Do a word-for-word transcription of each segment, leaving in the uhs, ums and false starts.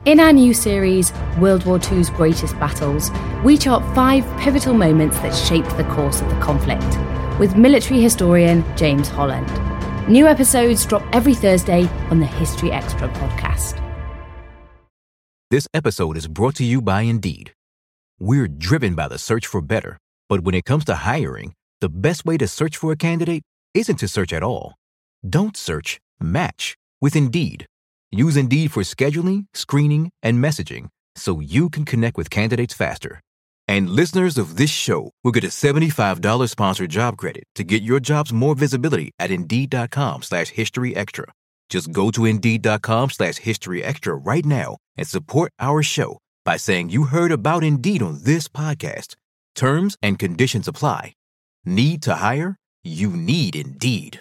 In our new series, World War Two's Greatest Battles, we chart five pivotal moments that shaped the course of the conflict, with military historian James Holland. New episodes drop every Thursday on the History Extra podcast. This episode is brought to you by Indeed. We're driven by the search for better, but when it comes to hiring, the best way to search for a candidate isn't to search at all. Don't search, match with Indeed. Use Indeed for scheduling, screening, and messaging so you can connect with candidates faster. And listeners of this show will get a seventy-five dollars sponsored job credit to get your jobs more visibility at Indeed.com slash History Extra. Just go to Indeed.com slash History Extra right now and support our show by saying you heard about Indeed on this podcast. Terms and conditions apply. Need to hire? You need Indeed.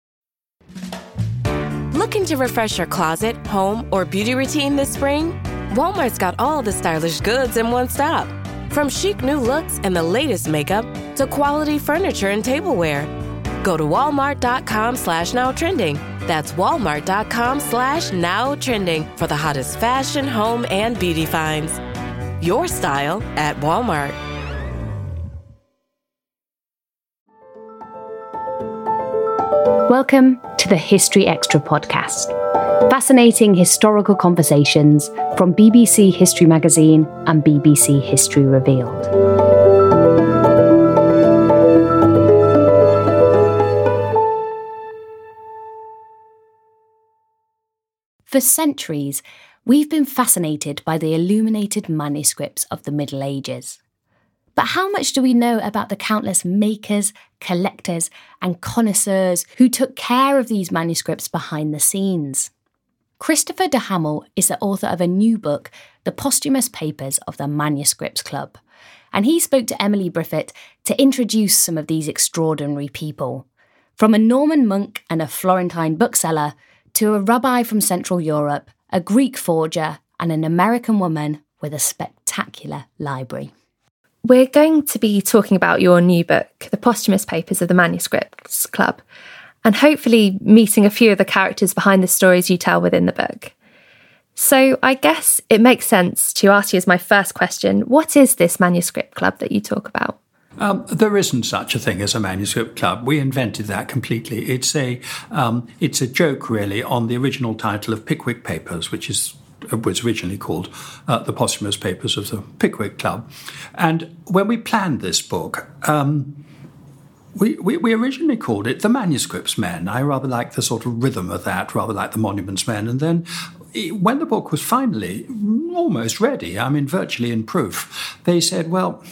Looking to refresh your closet, home, or beauty routine this spring? Walmart's got all the stylish goods in one stop. From chic new looks and the latest makeup to quality furniture and tableware. Go to walmart.com slash now trending. That's walmart.com slash now trending for the hottest fashion, home, and beauty finds. Your style at Walmart. Welcome to the History Extra podcast. Fascinating historical conversations from B B C History Magazine and B B C History Revealed. For centuries, we've been fascinated by the illuminated manuscripts of the Middle Ages. But how much do we know about the countless makers, collectors, and connoisseurs who took care of these manuscripts behind the scenes? Christopher de Hamel is the author of a new book, The Posthumous Papers of the Manuscripts Club, and he spoke to Emily Briffett to introduce some of these extraordinary people. From a Norman monk and a Florentine bookseller to a rabbi from Central Europe, a Greek forger, and an American woman with a spectacular library. We're going to be talking about your new book, The Posthumous Papers of the Manuscripts Club, and hopefully meeting a few of the characters behind the stories you tell within the book. So I guess it makes sense to ask you as my first question, what is this manuscript club that you talk about? Um, there isn't such a thing as a manuscript club. We invented that completely. It's a um, it's a joke, really, on the original title of Pickwick Papers, which is was originally called uh, The Posthumous Papers of the Pickwick Club. And when we planned this book, um, we, we, we originally called it The Manuscripts Men. I rather like the sort of rhythm of that, rather like The Monuments Men. And then when the book was finally almost ready, I mean, virtually in proof, they said, well,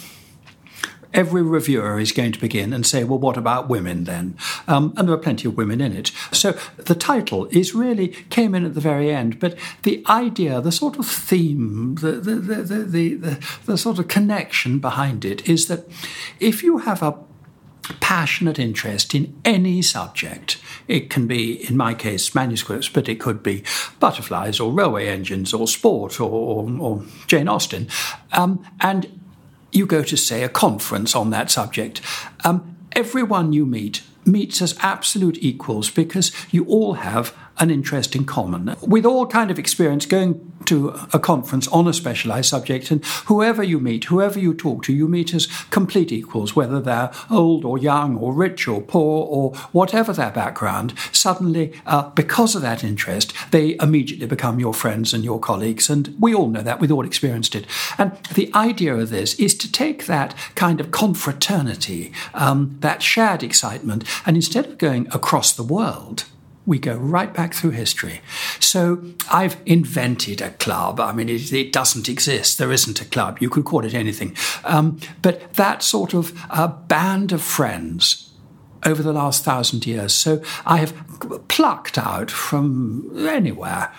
every reviewer is going to begin and say, well, what about women then? Um, and there were plenty of women in it. So the title is really came in at the very end. But the idea, the sort of theme, the the the the, the, the, the sort of connection behind it is that if you have a passionate interest in any subject, it can be, in my case, manuscripts, but it could be butterflies or railway engines or sport or, or, or Jane Austen, um, and you go to, say, a conference on that subject, um, everyone you meet meets as absolute equals because you all have an interest in common. With all kind of experience going to a conference on a specialised subject, and whoever you meet, whoever you talk to, you meet as complete equals, whether they're old or young or rich or poor or whatever their background. Suddenly, uh, because of that interest, they immediately become your friends and your colleagues, and we all know that, we've all experienced it. And the idea of this is to take that kind of confraternity, um, that shared excitement, and instead of going across the world, we go right back through history. So I've invented a club. I mean, it, it doesn't exist. There isn't a club. You could call it anything. Um, but that sort of uh, band of friends over the last thousand years. So I have plucked out from anywhere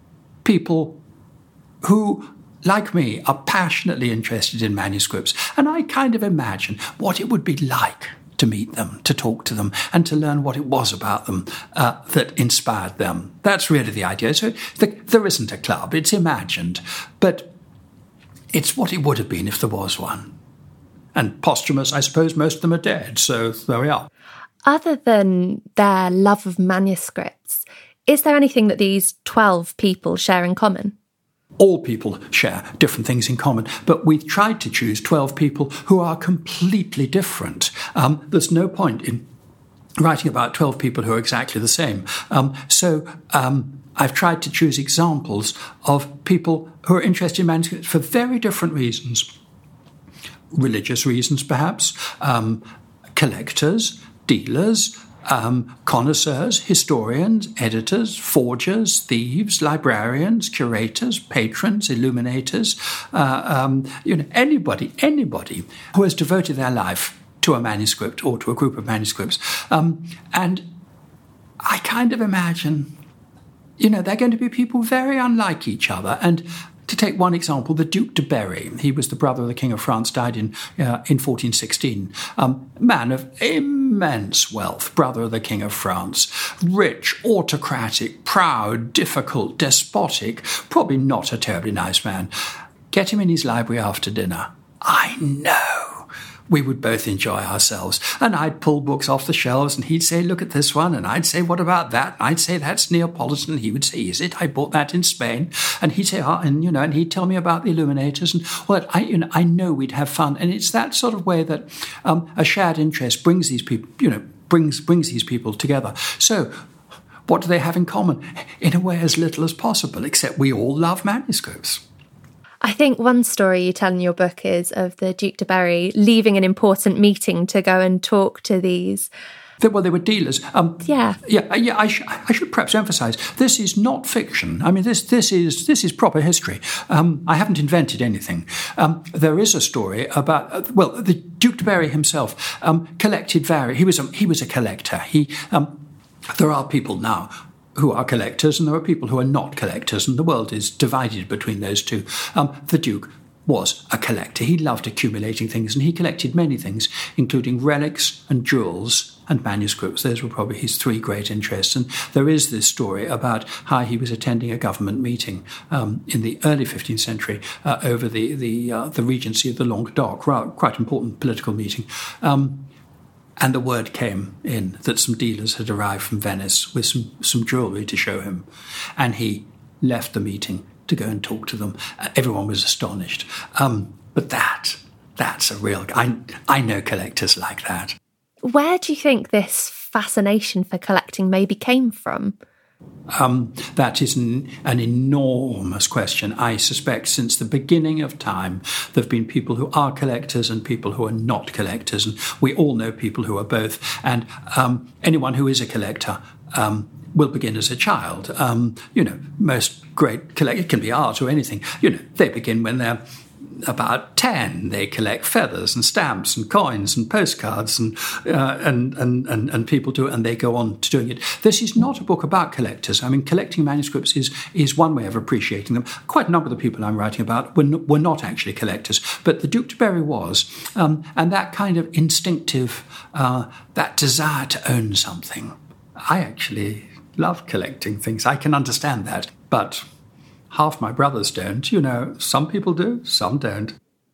people who, like me, are passionately interested in manuscripts. And I kind of imagine what it would be like to meet them, to talk to them, and to learn what it was about them uh, that inspired them. That's really the idea. So the, there isn't a club, it's imagined, but it's what it would have been if there was one. And posthumous, I suppose most of them are dead, so there we are. Other than their love of manuscripts, is there anything that these twelve people share in common? All people share different things in common, but we've tried to choose twelve people who are completely different. Um, there's no point in writing about twelve people who are exactly the same. Um, so um, I've tried to choose examples of people who are interested in manuscripts for very different reasons. Religious reasons, perhaps, um, collectors, dealers, Um, connoisseurs, historians, editors, forgers, thieves, librarians, curators, patrons, illuminators, uh, um, you know, anybody, anybody who has devoted their life to a manuscript or to a group of manuscripts. Um, and I kind of imagine, you know, they're going to be people very unlike each other. And to take one example, the Duc de Berry, he was the brother of the King of France, died in uh, in fourteen sixteen. Um, man of immense wealth, brother of the King of France, rich, autocratic, proud, difficult, despotic, probably not a terribly nice man. Get him in his library after dinner. I know we would both enjoy ourselves. And I'd pull books off the shelves and he'd say, look at this one. And I'd say, what about that? And I'd say, that's Neapolitan. And he would say, is it? I bought that in Spain. And he'd say, oh, and, you know, and he'd tell me about the illuminators. And well, I, you know, I know we'd have fun. And it's that sort of way that um, a shared interest brings these people, you know, brings, brings these people together. So what do they have in common? In a way, as little as possible, except we all love manuscripts. I think one story you tell in your book is of the Duc de Berry leaving an important meeting to go and talk to these. Well, they were dealers. Um, yeah, yeah, yeah. I, sh- I should perhaps emphasise this is not fiction. I mean, this this is this is proper history. Um, I haven't invented anything. Um, there is a story about uh, well, the Duc de Berry himself um, collected various. He was a, he was a collector. He um, there are people now who are collectors, and there are people who are not collectors, and the world is divided between those two. Um, the Duke was a collector. He loved accumulating things, and he collected many things, including relics and jewels and manuscripts. Those were probably his three great interests. And there is this story about how he was attending a government meeting um, in the early fifteenth century uh, over the the, uh, the regency of the Languedoc, quite important political meeting. Um, And the word came in that some dealers had arrived from Venice with some, some jewellery to show him. And he left the meeting to go and talk to them. Uh, everyone was astonished. Um, but that, that's a real... I, I know collectors like that. Where do you think this fascination for collecting maybe came from? Um, that is an, an enormous question. I suspect since the beginning of time, there have been people who are collectors and people who are not collectors. And we all know people who are both. And um, anyone who is a collector um, will begin as a child. Um, you know, most great collect it can be art or anything. You know, they begin when they're about ten. They collect feathers and stamps and coins and postcards and, uh, and, and, and, and people do it, and they go on to doing it. This is not a book about collectors. I mean, collecting manuscripts is, is one way of appreciating them. Quite a number of the people I'm writing about were, n- were not actually collectors, but the Duc de Berry was. Um, and that kind of instinctive, uh, that desire to own something. I actually love collecting things. I can understand that, but half my brothers don't. You know, some people do, some don't.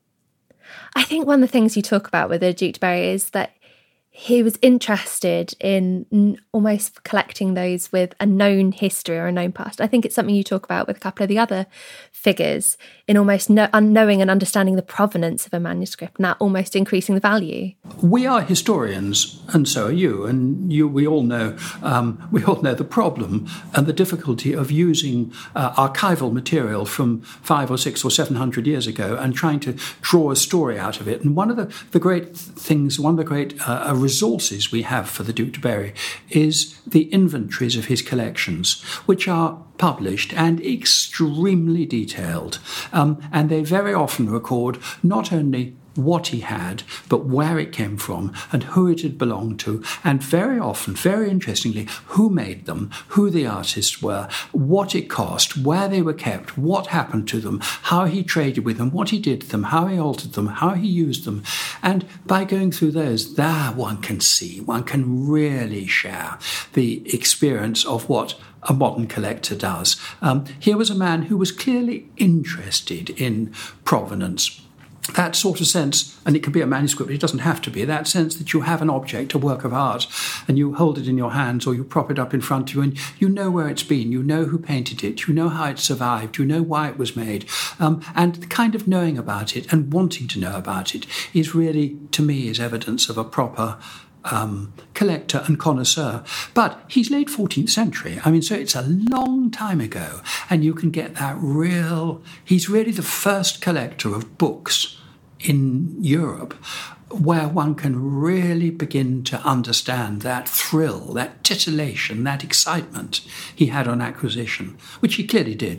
I think one of the things you talk about with the Duc de Berry is that he was interested in n- almost collecting those with a known history or a known past. I think it's something you talk about with a couple of the other figures in almost no- unknowing and understanding the provenance of a manuscript and that almost increasing the value. We are historians, and so are you, and you. We all know um, we all know the problem and the difficulty of using uh, archival material from five or six or seven hundred years ago and trying to draw a story out of it. And one of the, the great things, one of the great uh, resources we have for the Duc de Berry is the inventories of his collections, which are published and extremely detailed. Um, and they very often record not only what he had, but where it came from and who it had belonged to, and very often, very interestingly, who made them, who the artists were, what it cost, where they were kept, what happened to them, how he traded with them, what he did to them, how he altered them, how he used them. And by going through those, there one can see, one can really share the experience of what a modern collector does. Um, here was a man who was clearly interested in provenance. that sort of sense, and it can be a manuscript, it doesn't have to be, that sense that you have an object, a work of art, and you hold it in your hands or you prop it up in front of you and you know where it's been, you know who painted it, you know how it survived, you know why it was made. Um, and the kind of knowing about it and wanting to know about it is really, to me, is evidence of a proper Um, collector and connoisseur. But he's late fourteenth century. I mean, so it's a long time ago, and you can get that real... He's really the first collector of books in Europe where one can really begin to understand that thrill, that titillation, that excitement he had on acquisition, which he clearly did.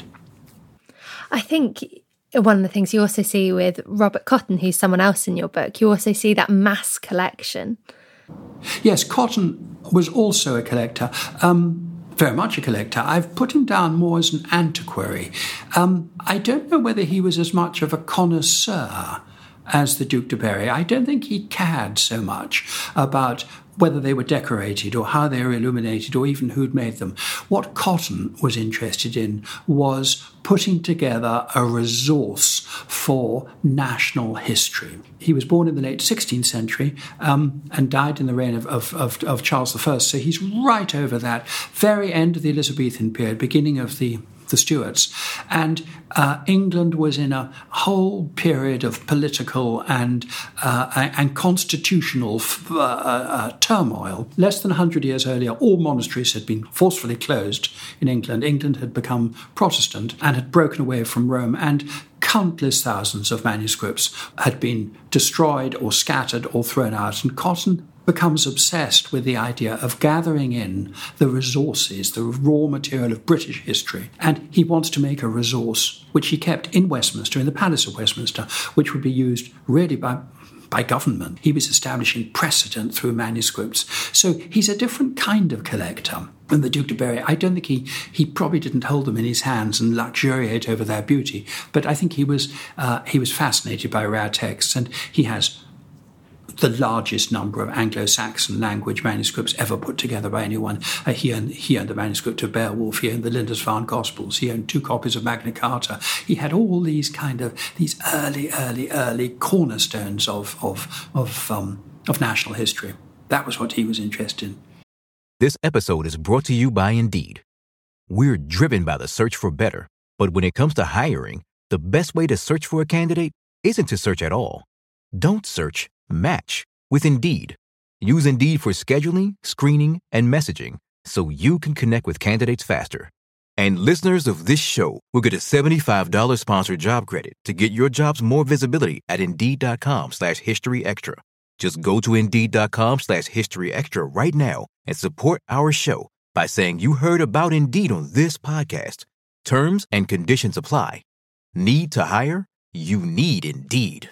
I think one of the things you also see with Robert Cotton, who's someone else in your book, you also see that mass collection. Yes, Cotton was also a collector, um, very much a collector. I've put him down more as an antiquary. Um, I don't know whether he was as much of a connoisseur as the Duc de Berry. I don't think he cared so much about whether they were decorated or how they were illuminated or even who'd made them. What Cotton was interested in was putting together a resource for national history. He was born in the late sixteenth century um, and died in the reign of, of, of, of Charles the First. So he's right over that very end of the Elizabethan period, beginning of the the Stuarts. And uh, England was in a whole period of political and uh, and constitutional uh, uh, turmoil. Less than one hundred years earlier, all monasteries had been forcefully closed in England. England had become Protestant and had broken away from Rome, and countless thousands of manuscripts had been destroyed or scattered or thrown out. And Cotton becomes obsessed with the idea of gathering in the resources, the raw material of British history. And he wants to make a resource which he kept in Westminster, in the Palace of Westminster, which would be used really by by government. He was establishing precedent through manuscripts. So he's a different kind of collector than the Duc de Berry. I don't think he, he probably didn't hold them in his hands and luxuriate over their beauty, but I think he was uh, he was fascinated by rare texts, and he has the largest number of Anglo-Saxon language manuscripts ever put together by anyone. Uh, he, owned, he owned the manuscript of Beowulf, he owned the Lindisfarne Gospels, he owned two copies of Magna Carta. He had all these kind of, these early, early, early cornerstones of, of, of, um, of national history. That was what he was interested in. This episode is brought to you by Indeed. We're driven by the search for better, but when it comes to hiring, the best way to search for a candidate isn't to search at all. Don't search. Match with Indeed. Use Indeed for scheduling, screening, and messaging so you can connect with candidates faster. And listeners of this show will get a seventy-five dollars sponsored job credit to get your jobs more visibility at Indeed.com slash History Extra. Just go to Indeed.com slash History Extra right now and support our show by saying you heard about Indeed on this podcast. Terms and conditions apply. Need to hire? You need Indeed.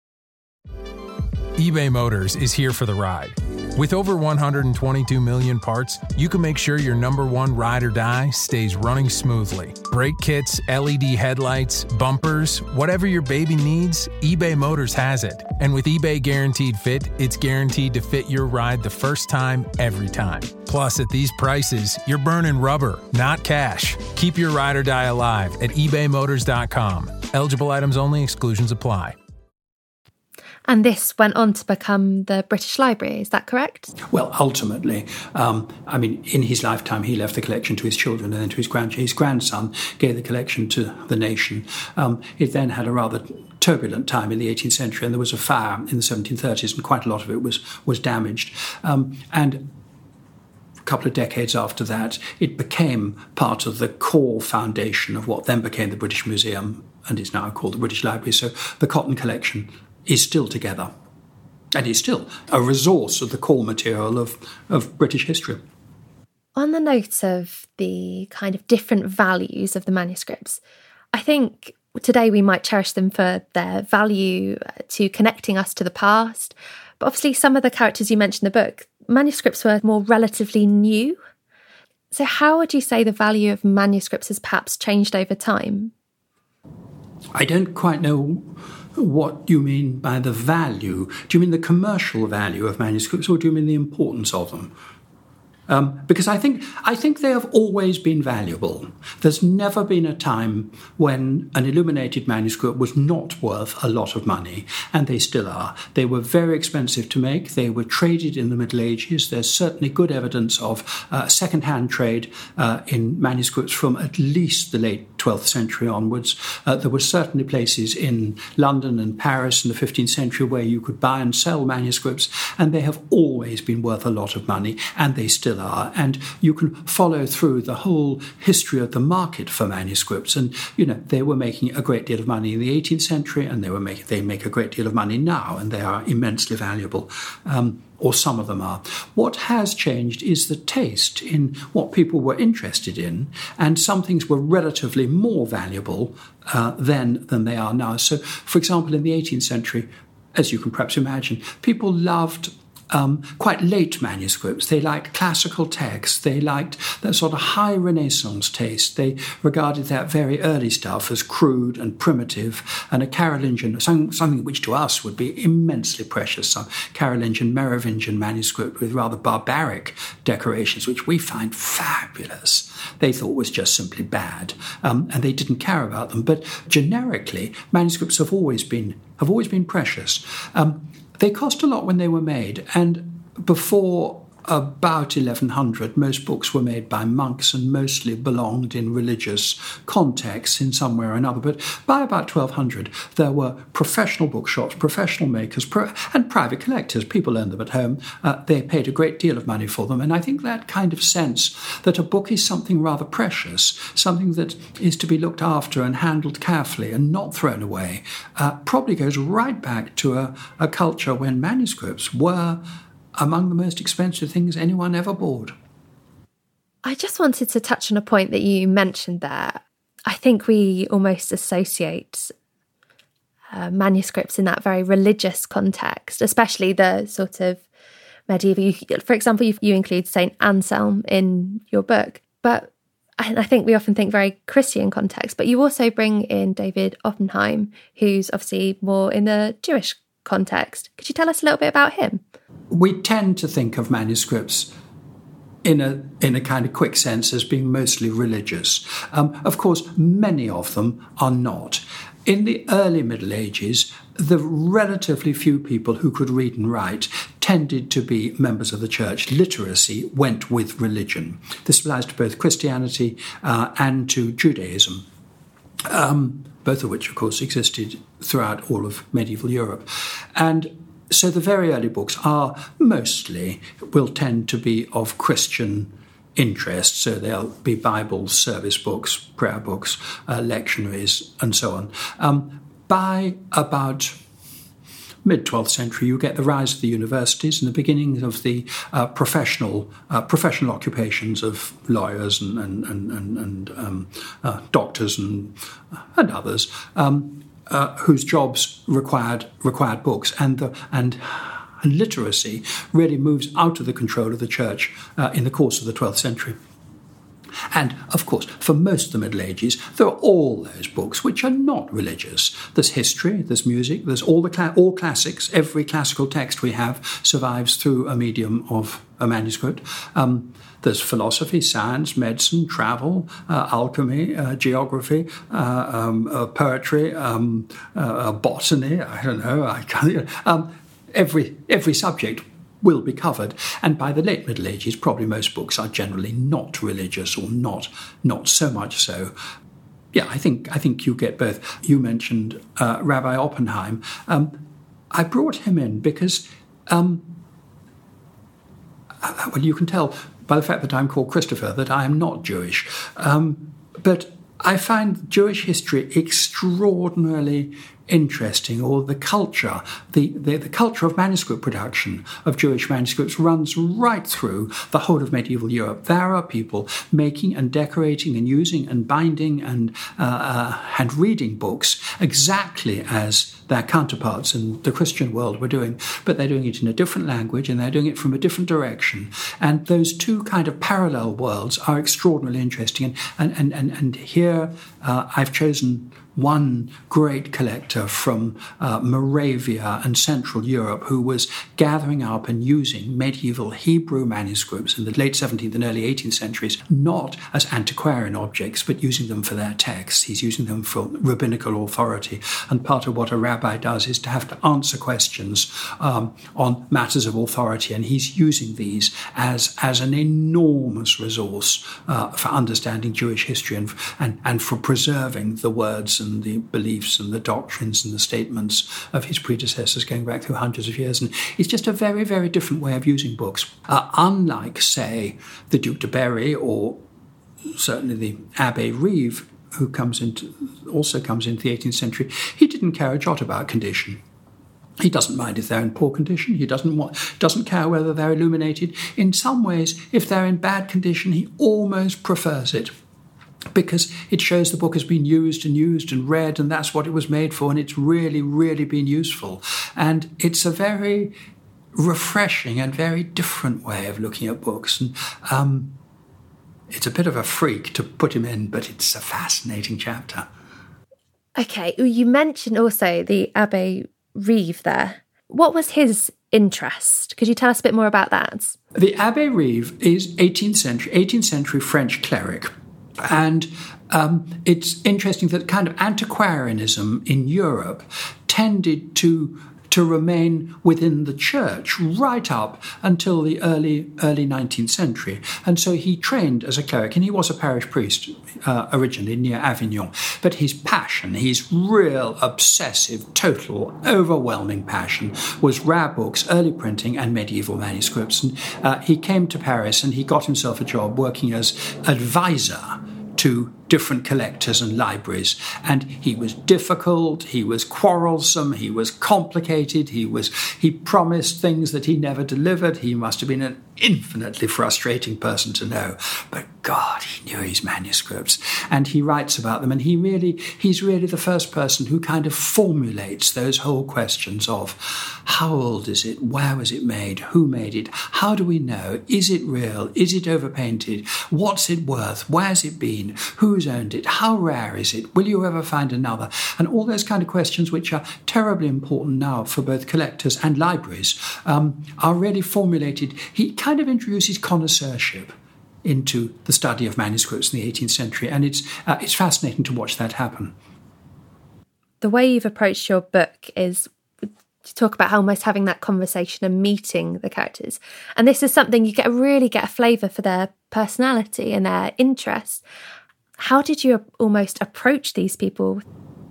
eBay Motors is here for the ride. With over one hundred twenty-two million parts, you can make sure your number one ride or die stays running smoothly. Brake kits, L E D headlights, bumpers, whatever your baby needs, eBay Motors has it. And with eBay Guaranteed Fit, it's guaranteed to fit your ride the first time, every time. Plus, at these prices, you're burning rubber, not cash. Keep your ride or die alive at ebay motors dot com. Eligible items only, exclusions apply. And this went on to become the British Library, is that correct? Well, ultimately, um, I mean, in his lifetime, he left the collection to his children and then to his, grand- his grandson, gave the collection to the nation. Um, it then had a rather turbulent time in the eighteenth century, and there was a fire in the seventeen thirties, and quite a lot of it was, was damaged. Um, and a couple of decades after that, it became part of the core foundation of what then became the British Museum, and is now called the British Library. So the Cotton collection is still together, and is still a resource of the core material of, of British history. On the note of the kind of different values of the manuscripts, I think today we might cherish them for their value to connecting us to the past, but obviously some of the characters you mentioned in the book, manuscripts were more relatively new. So how would you say the value of manuscripts has perhaps changed over time? I don't quite know what you mean by the value. Do you mean the commercial value of manuscripts, or do you mean the importance of them? Um, because I think I think they have always been valuable. There's never been a time when an illuminated manuscript was not worth a lot of money, and they still are. They were very expensive to make. They were traded in the Middle Ages. There's certainly good evidence of uh, second-hand trade uh, in manuscripts from at least the late twelfth century onwards. Uh, there were certainly places in London and Paris in the fifteenth century where you could buy and sell manuscripts, and they have always been worth a lot of money, and they still are. And you can follow through the whole history of the market for manuscripts. And, you know, they were making a great deal of money in the eighteenth century, and they were make, they make a great deal of money now, and they are immensely valuable. Um, or some of them are. What has changed is the taste in what people were interested in, and some things were relatively more valuable uh, then than they are now. So, for example, in the eighteenth century, as you can perhaps imagine, people loved Um, quite late manuscripts. They liked classical texts. They liked that sort of high Renaissance taste. They regarded that very early stuff as crude and primitive, and a Carolingian, something which to us would be immensely precious, some Carolingian, Merovingian manuscript with rather barbaric decorations, which we find fabulous, they thought was just simply bad, um, and they didn't care about them. But generically, manuscripts have always been have always been precious. Um, They cost a lot when they were made, and before about eleven hundred, most books were made by monks and mostly belonged in religious contexts in some way or another. But by about twelve hundred, there were professional bookshops, professional makers, pro- and private collectors. People owned them at home. Uh, they paid a great deal of money for them. And I think that kind of sense that a book is something rather precious, something that is to be looked after and handled carefully and not thrown away, uh, probably goes right back to a, a culture when manuscripts were among the most expensive things anyone ever bought. I just wanted to touch on a point that you mentioned there. I think we almost associate uh, manuscripts in that very religious context, especially the sort of medieval. For example, you, you include Saint Anselm in your book, but I think we often think very Christian context, but you also bring in David Oppenheim, who's obviously more in the Jewish context. Could you tell us a little bit about him? We tend to think of manuscripts in a in a kind of quick sense as being mostly religious. Um, of course, many of them are not. In the early Middle Ages, the relatively few people who could read and write tended to be members of the church. Literacy went with religion. This applies to both Christianity uh, and to Judaism, um, both of which, of course, existed throughout all of medieval Europe. And so the very early books are mostly, will tend to be of Christian interest. So they'll be Bibles, service books, prayer books, uh, lectionaries, and so on. Um, by about mid-twelfth century, you get the rise of the universities and the beginning of the uh, professional uh, professional occupations of lawyers and and and, and, and um, uh, doctors and and others. Um, Uh, whose jobs required required books, and the and, and literacy really moves out of the control of the church uh, in the course of the twelfth century. And, of course, for most of the Middle Ages, there are all those books which are not religious. There's history, there's music, there's all the cla- all classics. Every classical text we have survives through a medium of a manuscript. Um, there's philosophy, science, medicine, travel, uh, alchemy, uh, geography, uh, um, uh, poetry, um, uh, botany, I don't know, I can't, um, every every subject will be covered. And by the late Middle Ages, probably most books are generally not religious, or not not so much so. Yeah, I think I think you get both. You mentioned uh, Rabbi Oppenheim. Um, I brought him in because, um, well, you can tell by the fact that I'm called Christopher that I am not Jewish. Um, but I find Jewish history extraordinarily interesting, or the culture, the, the, the culture of manuscript production of Jewish manuscripts runs right through the whole of medieval Europe. There are people making and decorating and using and binding and uh, uh, and reading books exactly as their counterparts in the Christian world were doing, but they're doing it in a different language and they're doing it from a different direction. And those two kind of parallel worlds are extraordinarily interesting. And and and, and here uh, I've chosen one great collector from uh, Moravia and Central Europe who was gathering up and using medieval Hebrew manuscripts in the late seventeenth and early eighteenth centuries, not as antiquarian objects, but using them for their texts. He's using them for rabbinical authority. And part of what a rabbi does is to have to answer questions um, on matters of authority, and he's using these as, as an enormous resource uh, for understanding Jewish history and, and, and for preserving the words and the beliefs and the doctrines and the statements of his predecessors going back through hundreds of years. And it's just a very, very different way of using books. Uh, unlike, say, the Duc de Berry or certainly the Abbé Rive, who comes into, also comes into the eighteenth century, he didn't care a jot about condition. He doesn't mind if they're in poor condition. He doesn't want, doesn't care whether they're illuminated. In some ways, if they're in bad condition, he almost prefers it, because it shows the book has been used and used and read, and that's what it was made for, and it's really, really been useful. And it's a very refreshing and very different way of looking at books. And um, it's a bit of a freak to put him in, but it's a fascinating chapter. Okay, you mentioned also the Abbé Rive there. What was his interest? Could you tell us a bit more about that? The Abbé Rive is eighteenth century, eighteenth century French cleric. And um, it's interesting that kind of antiquarianism in Europe tended to to remain within the church right up until the early early nineteenth century. And so he trained as a cleric, and he was a parish priest uh, originally near Avignon. But his passion, his real obsessive, total, overwhelming passion was rare books, early printing, and medieval manuscripts. And uh, he came to Paris and he got himself a job working as advisor to different collectors and libraries. And he was difficult, he was quarrelsome, he was complicated, he was he promised things that he never delivered. He must have been an infinitely frustrating person to know. But God, he knew his manuscripts, and he writes about them, and he really he's really the first person who kind of formulates those whole questions of how old is it, where was it made, who made it, how do we know, is it real, is it overpainted, what's it worth, where's it been, who's owned it, how rare is it, will you ever find another, and all those kind of questions which are terribly important now for both collectors and libraries um, are really formulated. He kind of introduces connoisseurship into the study of manuscripts in the eighteenth century, and it's uh, it's fascinating to watch that happen. The way you've approached your book is to talk about how almost having that conversation and meeting the characters, and this is something you get really get a flavour for their personality and their interests. How did you almost approach these people?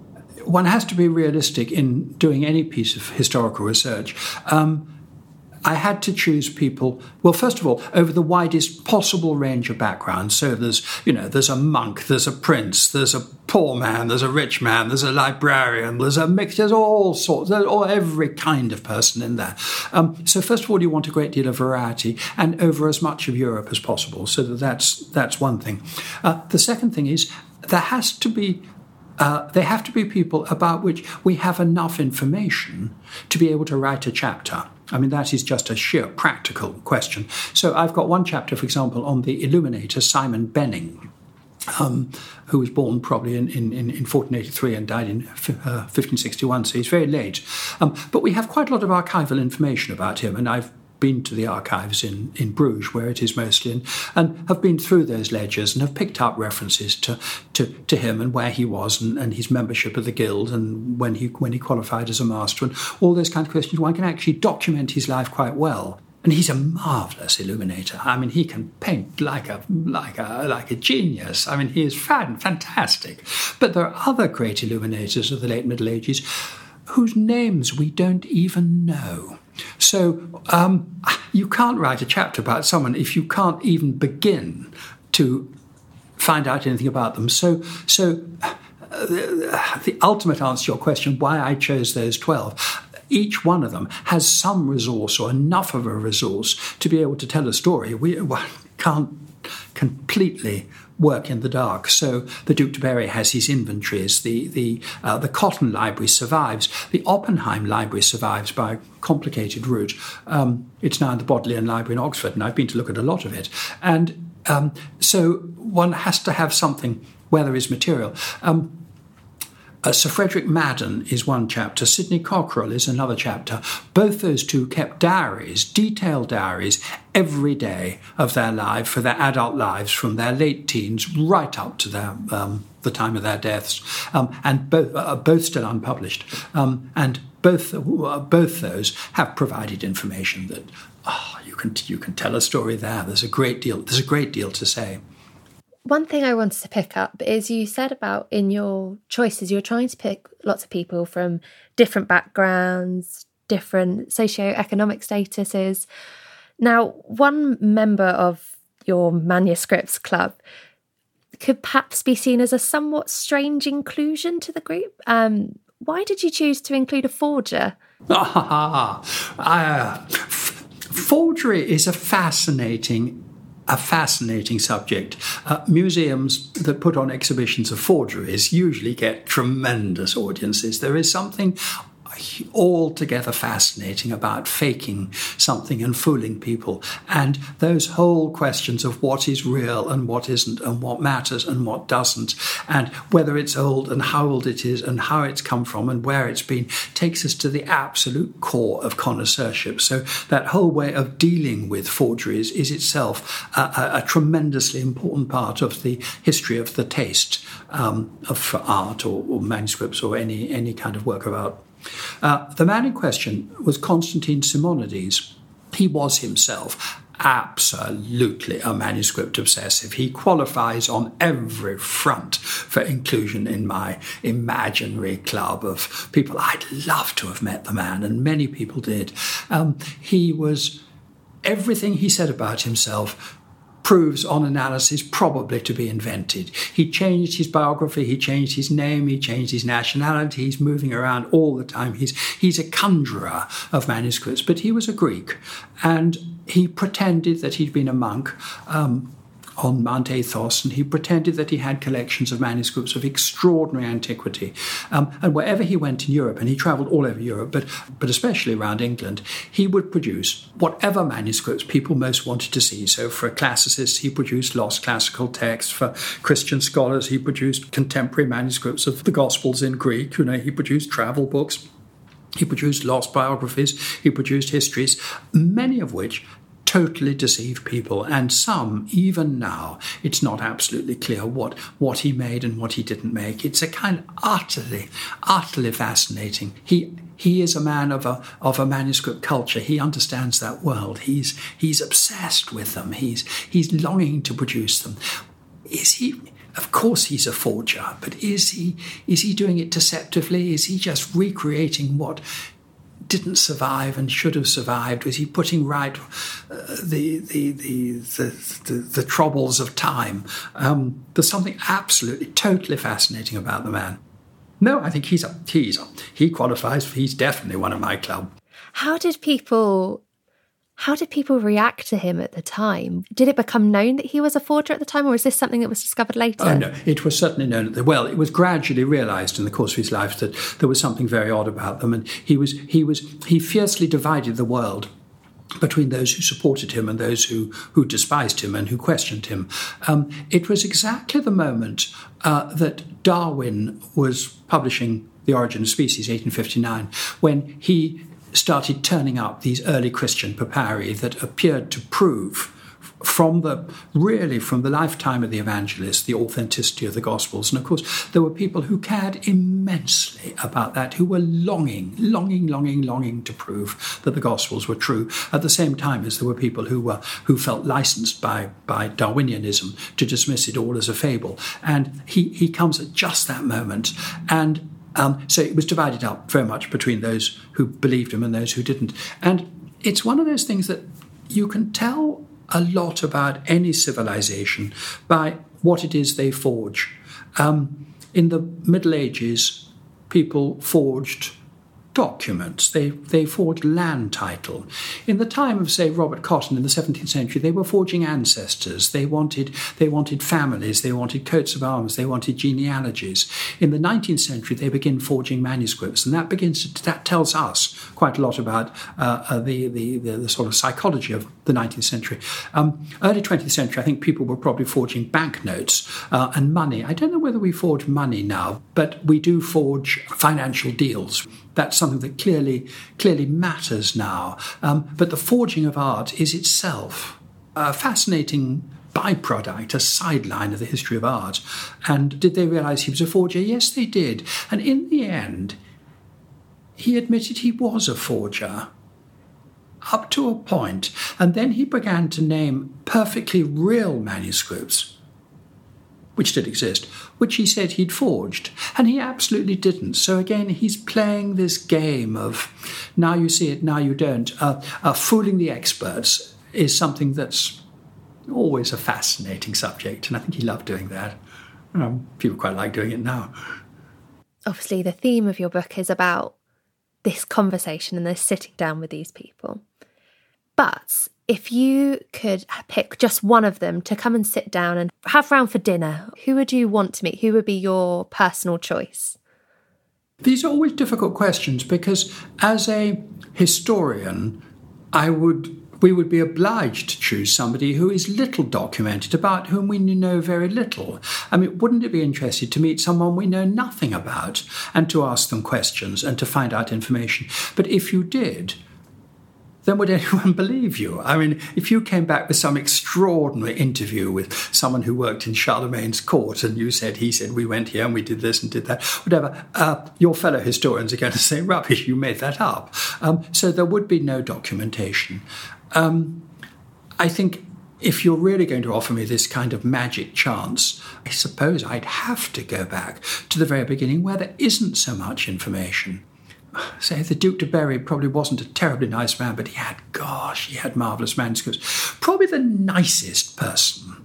One has to be realistic in doing any piece of historical research. Um, I had to choose people, well, first of all, over the widest possible range of backgrounds. So there's, you know, there's a monk, there's a prince, there's a poor man, there's a rich man, there's a librarian, there's a mix, there's all sorts, there's all, every kind of person in there. Um, so first of all, you want a great deal of variety and over as much of Europe as possible. So that that's, that's one thing. Uh, the second thing is there has to be Uh, they have to be people about which we have enough information to be able to write a chapter. I mean, that is just a sheer practical question. So I've got one chapter, for example, on the illuminator Simon Benning, um, who was born probably in, in, in fourteen eighty-three and died in uh, fifteen sixty-one, so he's very late. Um, but we have quite a lot of archival information about him, and I've been to the archives in, in Bruges, where it is mostly, and, and have been through those ledgers and have picked up references to to, to him and where he was and, and his membership of the guild and when he when he qualified as a master and all those kinds of questions. One can actually document his life quite well. And he's a marvellous illuminator. I mean, he can paint like a like a like a genius. I mean, he is fan, fantastic. But there are other great illuminators of the late Middle Ages whose names we don't even know. So um, you can't write a chapter about someone if you can't even begin to find out anything about them. So, so uh, the, the ultimate answer to your question, why I chose those twelve, each one of them has some resource or enough of a resource to be able to tell a story. We well, can't completely work in the dark. So the Duc de Berry has his inventories. The the uh, the Cotton Library survives. The Oppenheim Library survives by a complicated route. Um, it's now in the Bodleian Library in Oxford, and I've been to look at a lot of it. And um, so one has to have something where there is material. Um, Uh, Sir Frederick Madden is one chapter, Sidney Cockerell is another chapter. Both those two kept diaries, detailed diaries, every day of their life, for their adult lives, from their late teens right up to their um, the time of their deaths, um, and both uh, both still unpublished. Um, and both uh, both those have provided information that oh, you can you can tell a story there. There's a great deal. There's a great deal to say. One thing I wanted to pick up is you said about in your choices, you're trying to pick lots of people from different backgrounds, different socioeconomic statuses. Now, one member of your manuscripts club could perhaps be seen as a somewhat strange inclusion to the group. Um, why did you choose to include a forger? Ah, uh, f- forgery is a fascinating A fascinating subject. Uh, museums that put on exhibitions of forgeries usually get tremendous audiences. There is something altogether fascinating about faking something and fooling people. And those whole questions of what is real and what isn't, and what matters and what doesn't, and whether it's old and how old it is and how it's come from and where it's been, takes us to the absolute core of connoisseurship. So that whole way of dealing with forgeries is itself a, a, a tremendously important part of the history of the taste um, of art or, or manuscripts or any, any kind of work of art. Uh, the man in question was Constantine Simonides. He was himself absolutely a manuscript obsessive. He qualifies on every front for inclusion in my imaginary club of people. I'd love to have met the man, and many people did. Um, he was, everything he said about himself proves on analysis probably to be invented. He changed his biography, he changed his name, he changed his nationality, he's moving around all the time. He's, he's a conjurer of manuscripts, but he was a Greek, and he pretended that he'd been a monk um, on Mount Athos, and he pretended that he had collections of manuscripts of extraordinary antiquity. Um, and wherever he went in Europe, and he travelled all over Europe, but, but especially around England, he would produce whatever manuscripts people most wanted to see. So for classicists, he produced lost classical texts. For Christian scholars, he produced contemporary manuscripts of the Gospels in Greek. You know, he produced travel books. He produced lost biographies. He produced histories, many of which totally deceived people, and some, even now, it's not absolutely clear what, what he made and what he didn't make. It's a kind of utterly, utterly fascinating. He he is a man of a of a manuscript culture. He understands that world. He's he's obsessed with them. He's he's longing to produce them. Is he? Of course he's a forger, but is he is he doing it deceptively? Is he just recreating what didn't survive and should have survived? Was he putting right uh, the, the, the the the the troubles of time? Um, there's something absolutely, totally fascinating about the man. No, I think he's a, he's a, he qualifies. He's definitely one of my club. How did people? How did people react to him at the time? Did it become known that he was a forger at the time, or is this something that was discovered later? Oh, no, it was certainly known. That, well, it was gradually realised in the course of his life that there was something very odd about them, and he was he was he fiercely divided the world between those who supported him and those who, who despised him and who questioned him. Um, it was exactly the moment uh, that Darwin was publishing The Origin of Species, eighteen fifty-nine, when he started turning up these early Christian papyri that appeared to prove from the, really from the lifetime of the evangelists, the authenticity of the Gospels. And of course, there were people who cared immensely about that, who were longing, longing, longing, longing to prove that the Gospels were true, at the same time as there were people who were who felt licensed by, by Darwinianism to dismiss it all as a fable. And he, he comes at just that moment, and Um, so it was divided up very much between those who believed him and those who didn't. And it's one of those things that you can tell a lot about any civilization by what it is they forge. Um, in the Middle Ages, people forged documents. They they forged land title. In the time of, say, Robert Cotton in the seventeenth century, they were forging ancestors. They wanted they wanted families. They wanted coats of arms. They wanted genealogies. In the nineteenth century, they begin forging manuscripts, and that begins to, that tells us quite a lot about uh, uh, the, the, the the sort of psychology of the nineteenth century. Um, early twentieth century, I think people were probably forging banknotes uh, and money. I don't know whether we forge money now, but we do forge financial deals. That's something that clearly clearly matters now. Um, but the forging of art is itself a fascinating byproduct, a sideline of the history of art. And did they realise he was a forger? Yes, they did. And in the end, he admitted he was a forger, up to a point. And then he began to name perfectly real manuscripts, which did exist, which he said he'd forged. And he absolutely didn't. So again, he's playing this game of now you see it, now you don't. Uh, uh, fooling the experts is something that's always a fascinating subject. And I think he loved doing that. Um, people quite like doing it now. Obviously, the theme of your book is about this conversation and this sitting down with these people. But if you could pick just one of them to come and sit down and have round for dinner, who would you want to meet? Who would be your personal choice? These are always difficult questions because as a historian, I would we would be obliged to choose somebody who is little documented, about whom we know very little. I mean, wouldn't it be interesting to meet someone we know nothing about and to ask them questions and to find out information? But if you did, then would anyone believe you? I mean, if you came back with some extraordinary interview with someone who worked in Charlemagne's court and you said, he said, we went here and we did this and did that, whatever, uh, your fellow historians are going to say, rubbish, you made that up. Um, so there would be no documentation. Um, I think if you're really going to offer me this kind of magic chance, I suppose I'd have to go back to the very beginning where there isn't so much information. Say, the Duc de Berry probably wasn't a terribly nice man, but he had, gosh, he had marvellous manuscripts. Probably the nicest person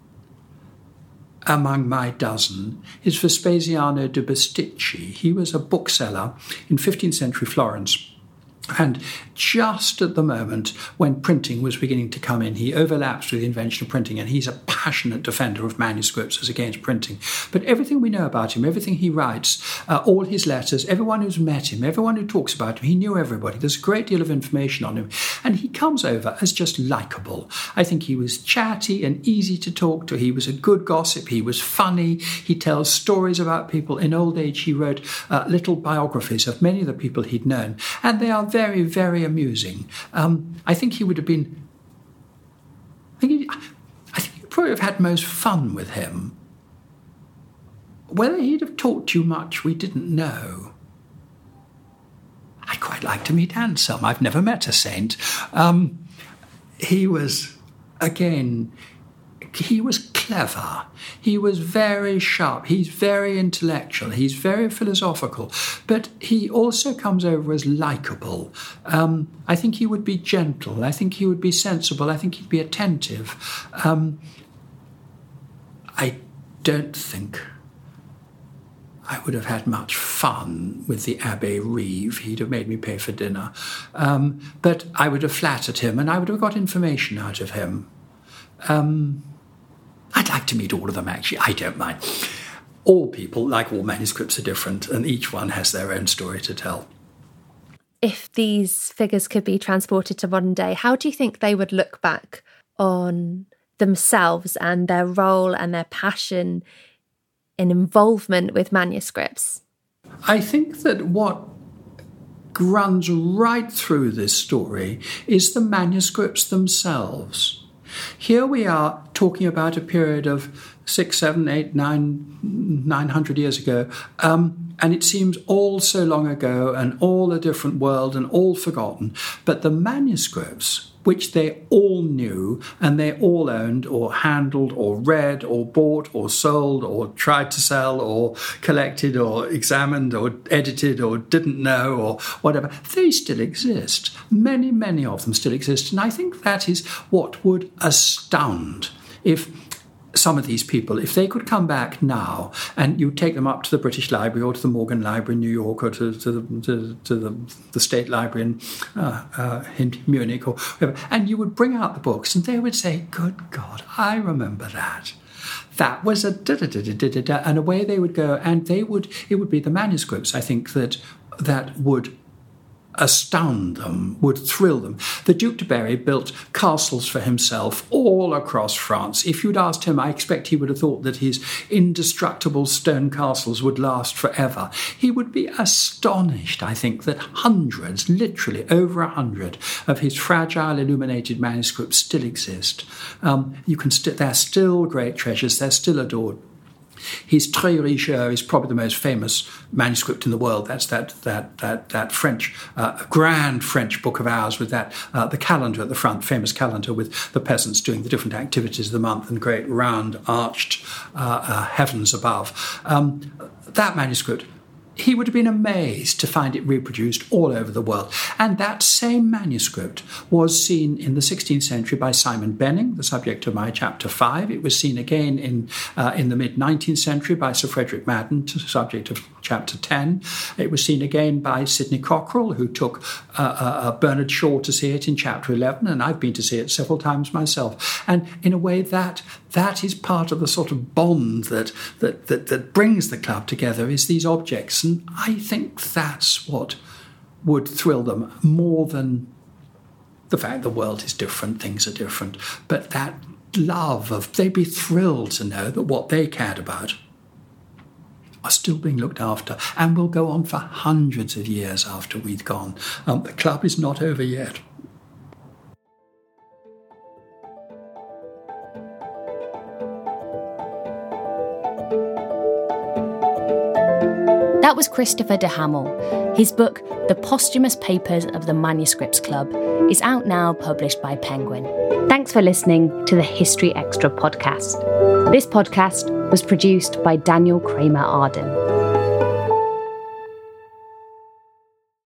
among my dozen is Vespasiano de Bisticci. He was a bookseller in fifteenth century Florence. And just at the moment when printing was beginning to come in, he overlaps with the invention of printing, and he's a passionate defender of manuscripts as against printing. But everything we know about him, everything he writes, uh, all his letters, everyone who's met him, everyone who talks about him, he knew everybody. There's a great deal of information on him. And he comes over as just likeable. I think he was chatty and easy to talk to. He was a good gossip. He was funny. He tells stories about people. In old age, he wrote uh, little biographies of many of the people he'd known. And they are very, very amusing. Um, I think he would have been... I think, he, I think you'd probably have had most fun with him. Whether he'd have taught you much, we didn't know. I'd quite like to meet Anselm. I've never met a saint. Um, he was, again... He was clever. He was very sharp. He's very intellectual. He's very philosophical. But he also comes over as likeable. Um, I think he would be gentle. I think he would be sensible. I think he'd be attentive. Um, I don't think I would have had much fun with the Abbé Rive. He'd have made me pay for dinner. Um, but I would have flattered him and I would have got information out of him. Um... I'd like to meet all of them, actually. I don't mind. All people, like all manuscripts, are different, and each one has their own story to tell. If these figures could be transported to modern day, how do you think they would look back on themselves and their role and their passion in involvement with manuscripts? I think that what runs right through this story is the manuscripts themselves. Here we are talking about a period of six, seven, eight, nine, nine hundred years ago, um, and it seems all so long ago and all a different world and all forgotten. But the manuscripts, which they all knew and they all owned or handled or read or bought or sold or tried to sell or collected or examined or edited or didn't know or whatever, they still exist. Many, many of them still exist. And I think that is what would astound if some of these people, if they could come back now and you take them up to the British Library or to the Morgan Library in New York or to, to, the, to, to the, the State Library in, uh, uh, in Munich or whatever, and you would bring out the books and they would say, good God, I remember that. That was a da-da-da-da-da-da, and away they would go, and they would, it would be the manuscripts, I think, that that would astound them, would thrill them. The Duc de Berry built castles for himself all across France. If you'd asked him, I expect he would have thought that his indestructible stone castles would last forever. He would be astonished, I think, that hundreds, literally over a hundred, of his fragile illuminated manuscripts still exist. Um, you can st- they're still great treasures. They're still adored. His Très Riche is probably the most famous manuscript in the world. That's that that that that French, uh, grand French book of hours with that uh, the calendar at the front, famous calendar with the peasants doing the different activities of the month and great round arched uh, uh, heavens above. Um, that manuscript, he would have been amazed to find it reproduced all over the world. And that same manuscript was seen in the sixteenth century by Simon Benning, the subject of my chapter five. It was seen again in uh, in the mid-nineteenth century by Sir Frederick Madden, the subject of chapter ten. It was seen again by Sidney Cockerell, who took uh, uh, Bernard Shaw to see it in chapter eleven, and I've been to see it several times myself. And in a way, that that is part of the sort of bond that that that, that brings the club together, is these objects. And I think that's what would thrill them more than the fact the world is different, things are different. But that love of, they'd be thrilled to know that what they cared about are still being looked after and will go on for hundreds of years after we've gone. Um, the club is not over yet. That was Christopher de Hamel. His book, The Posthumous Papers of the Manuscripts Club, is out now, published by Penguin. Thanks for listening to the History Extra podcast. This podcast was produced by Daniel Kramer Arden.